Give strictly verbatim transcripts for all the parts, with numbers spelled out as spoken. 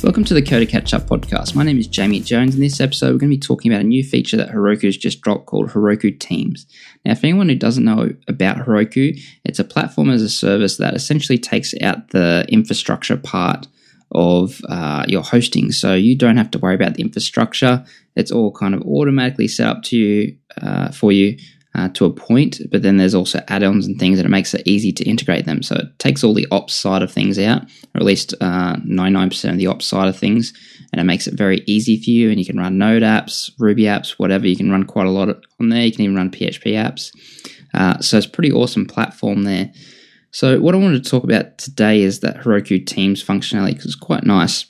Welcome to the Coder Catch Up podcast. My name is Jamie Jones. In this episode, we're going to be talking about a new feature that Heroku has just dropped called Heroku Teams. Now, if anyone who doesn't know about Heroku, it's a platform as a service that essentially takes out the infrastructure part of uh, your hosting. So you don't have to worry about the infrastructure. It's all kind of automatically set up to you uh, for you uh, to a point, but then there's also add-ons and things that it makes it easy to integrate them. So it takes all the ops side of things out, or at least uh, ninety-nine percent of the ops side of things, and it makes it very easy for you, and you can run Node apps, Ruby apps, whatever. You can run quite a lot on there. You can even run P H P apps. Uh, so it's a pretty awesome platform there. So what I wanted to talk about today is that Heroku Teams functionality, because it's quite nice.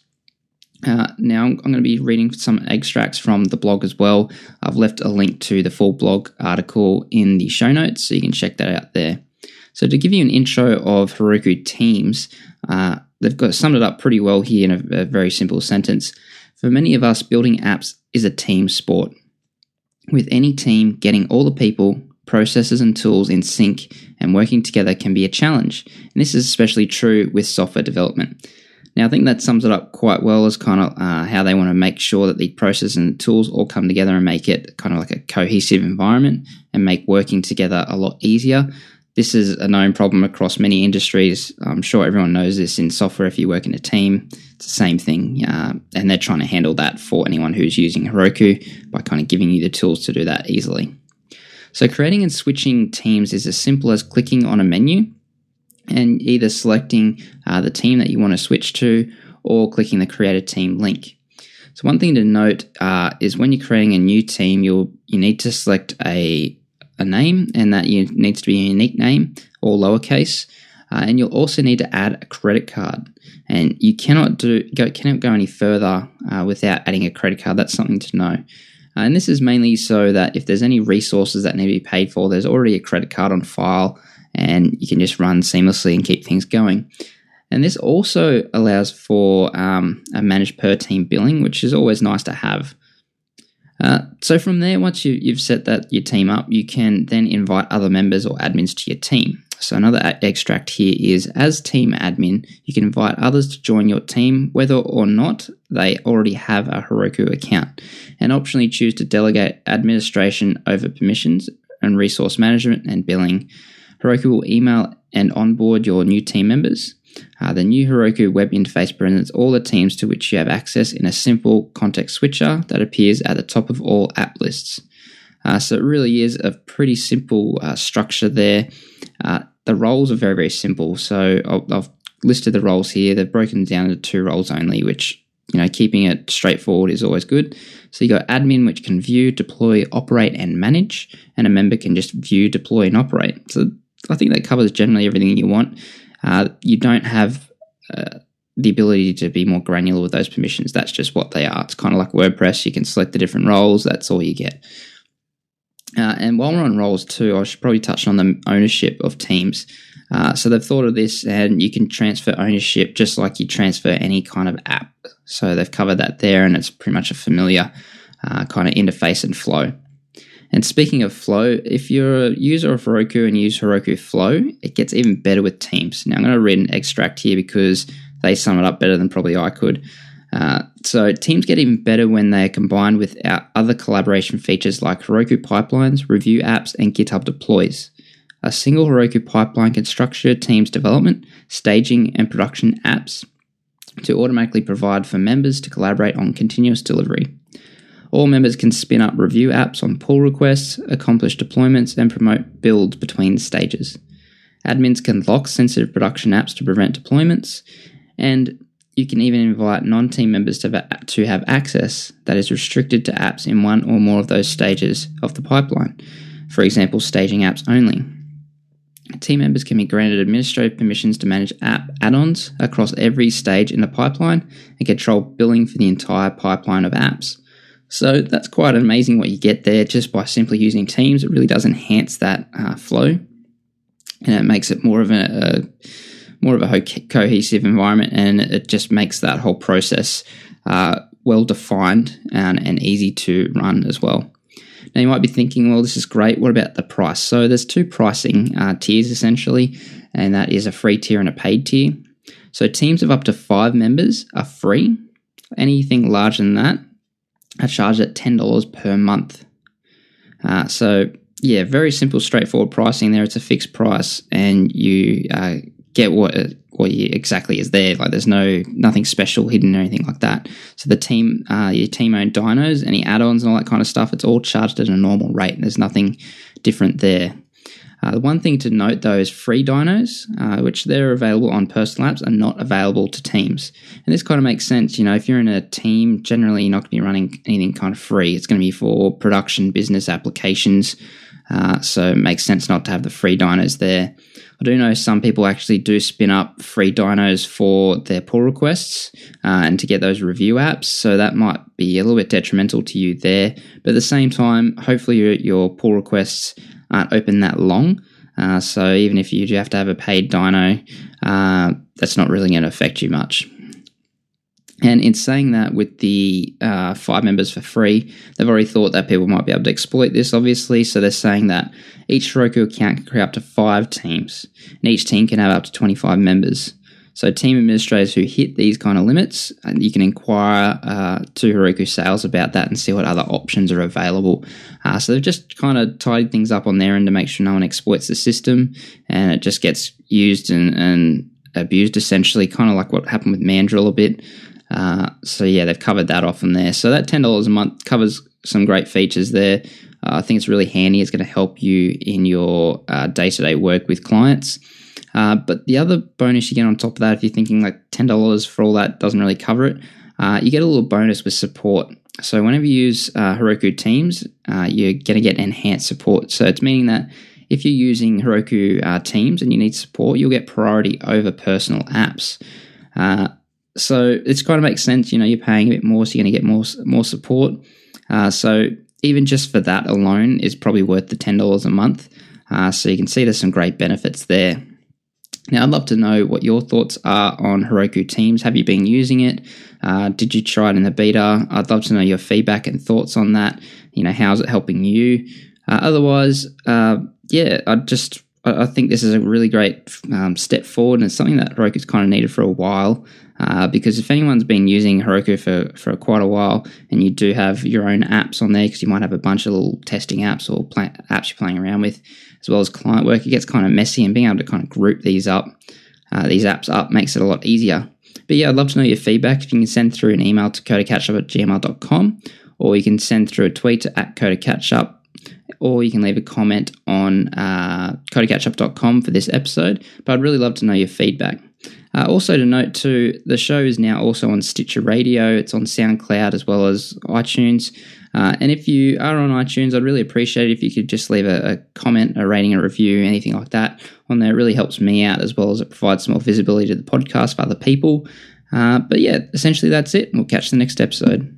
Uh, now, I'm, I'm going to be reading some extracts from the blog as well. I've left a link to the full blog article in the show notes, so you can check that out there. So to give you an intro of Heroku Teams, uh, they've got summed it up pretty well here in a, a very simple sentence. For many of us, building apps is a team sport. With any team, getting all the people, processes and tools in sync and working together can be a challenge. And this is especially true with software development. Now, I think that sums it up quite well as kind of uh, how they want to make sure that the process and tools all come together and make it kind of like a cohesive environment and make working together a lot easier. This is a known problem across many industries. I'm sure everyone knows this in software. If you work in a team, it's the same thing. Uh, and they're trying to handle that for anyone who's using Heroku by kind of giving you the tools to do that easily. So creating and switching teams is as simple as clicking on a menu and either selecting uh, the team that you want to switch to or clicking the Create a Team link. So one thing to note uh, is when you're creating a new team, you'll you need to select a, a name, and that you, needs to be a unique name, all lowercase. Uh, and you'll also need to add a credit card. And you cannot do go cannot go any further uh, without adding a credit card. That's something to know. Uh, and this is mainly so that if there's any resources that need to be paid for, there's already a credit card on file, and you can just run seamlessly and keep things going. And this also allows for um, a managed per team billing, which is always nice to have. Uh, so from there, once you, you've set that your team up, you can then invite other members or admins to your team. So another a- extract here is, as team admin, you can invite others to join your team, whether or not they already have a Heroku account, and optionally choose to delegate administration over permissions and resource management and billing. Heroku will email and onboard your new team members. Uh, the new Heroku web interface presents all the teams to which you have access in a simple context switcher that appears at the top of all app lists. Uh, so it really is a pretty simple uh, structure there. Uh, the roles are very, very simple. So I'll, I've listed the roles here. They're broken down into two roles only, which, you know, keeping it straightforward is always good. So you got admin, which can view, deploy, operate, and manage, and a member can just view, deploy, and operate. So I think that covers generally everything you want. Uh, you don't have uh, the ability to be more granular with those permissions. That's just what they are. It's kind of like WordPress. You can select the different roles. That's all you get. Uh, and while we're on roles too, I should probably touch on the ownership of teams. Uh, so they've thought of this, and you can transfer ownership just like you transfer any kind of app. So they've covered that there, and it's pretty much a familiar uh, kind of interface and flow. And speaking of flow, if you're a user of Heroku and use Heroku Flow, it gets even better with Teams. Now, I'm going to read an extract here because they sum it up better than probably I could. Uh, so Teams get even better when they are combined with our other collaboration features like Heroku Pipelines, Review Apps, and GitHub Deploys. A single Heroku pipeline can structure Teams development, staging, and production apps to automatically provide for members to collaborate on continuous delivery. All members can spin up review apps on pull requests, accomplish deployments, and promote builds between stages. Admins can lock sensitive production apps to prevent deployments, and you can even invite non-team members to, va- to have access that is restricted to apps in one or more of those stages of the pipeline. For example, staging apps only. Team members can be granted administrative permissions to manage app add-ons across every stage in the pipeline and control billing for the entire pipeline of apps. So that's quite amazing what you get there just by simply using Teams. It really does enhance that uh, flow, and it makes it more of a, a more of a co- cohesive environment, and it just makes that whole process uh, well defined and, and easy to run as well. Now you might be thinking, well, this is great. What about the price? So there's two pricing uh, tiers essentially, and that is a free tier and a paid tier. So teams of up to five members are free, Anything larger than that are charged at ten dollars per month. Uh, so, yeah, very simple, straightforward pricing there. It's a fixed price, and you uh, get what what you exactly is there. Like, there's no nothing special hidden or anything like that. So the team, uh, your team-owned dynos, any add-ons and all that kind of stuff, it's all charged at a normal rate. There's nothing different there. Uh, the one thing to note, though, is free dynos, uh, which they're available on personal apps, are not available to teams. And this kind of makes sense. You know, if you're in a team, generally you're not going to be running anything kind of free. It's going to be for production business applications. Uh, so it makes sense not to have the free dynos there. I do know some people actually do spin up free dynos for their pull requests uh, and to get those review apps. So that might be a little bit detrimental to you there. But at the same time, hopefully your, your pull requests aren't open that long. Uh, so even if you do have to have a paid dyno, uh, that's not really going to affect you much. And in saying that, with the uh, five members for free, they've already thought that people might be able to exploit this, obviously. So they're saying that each Heroku account can create up to five teams, and each team can have up to twenty-five members. So team administrators who hit these kind of limits, and you can inquire uh, to Heroku Sales about that and see what other options are available. Uh, so they've just kind of tidied things up on their end to make sure no one exploits the system, and it just gets used and, and abused, essentially, kind of like what happened with Mandrill a bit. Uh, so yeah, they've covered that off in there. So that ten dollars a month covers some great features there. Uh, I think it's really handy. It's going to help you in your uh, day-to-day work with clients. Uh, but the other bonus you get on top of that, if you're thinking like ten dollars for all that doesn't really cover it, uh, you get a little bonus with support. So whenever you use uh, Heroku Teams, uh, you're going to get enhanced support. So it's meaning that if you're using Heroku uh, Teams and you need support, you'll get priority over personal apps. Uh, So it's kind of makes sense, you know, you're paying a bit more, so you're going to get more more support. Uh, so even just for that alone is probably worth the ten dollars a month. Uh, so you can see there's some great benefits there. Now, I'd love to know what your thoughts are on Heroku Teams. Have you been using it? Uh, did you try it in the beta? I'd love to know your feedback and thoughts on that. You know, how's it helping you? Uh, otherwise, uh, yeah, I just I think this is a really great um, step forward, and it's something that Heroku's kind of needed for a while. Uh, because if anyone's been using Heroku for, for quite a while, and you do have your own apps on there, because you might have a bunch of little testing apps or play, apps you're playing around with, as well as client work, it gets kind of messy, and being able to kind of group these up, uh, these apps up, makes it a lot easier. But yeah, I'd love to know your feedback. If you can send through an email to codacatchup at gmail dot com, or you can send through a tweet to at codacatchup, or you can leave a comment on uh, codacatchup dot com for this episode. But I'd really love to know your feedback. Uh, also to note too, the show is now also on Stitcher Radio. It's on SoundCloud as well as iTunes. Uh, and if you are on iTunes, I'd really appreciate it if you could just leave a, a comment, a rating, a review, anything like that on there. It really helps me out, as well as it provides some more visibility to the podcast for other people. Uh, but yeah, essentially that's it. We'll catch you in the next episode.